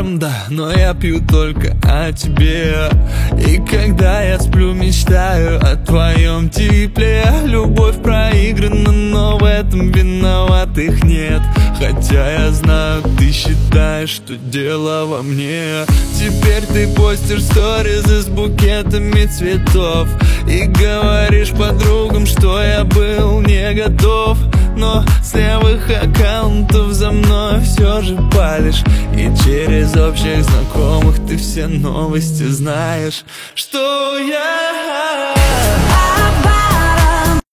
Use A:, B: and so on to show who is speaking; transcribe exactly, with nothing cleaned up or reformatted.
A: даром, да, но я пью только о тебе. И когда я сплю, мечтаю о твоем тепле. Любовь проиграна, но в этом виноватых нет. Хотя я знаю, ты считаешь, что дело во мне. Теперь ты постишь сторизы с букетами цветов и говоришь подругам, что я был не готов. Но с левых аккаунтов за мной все же палишь, и через общих знакомых ты все новости знаешь, что я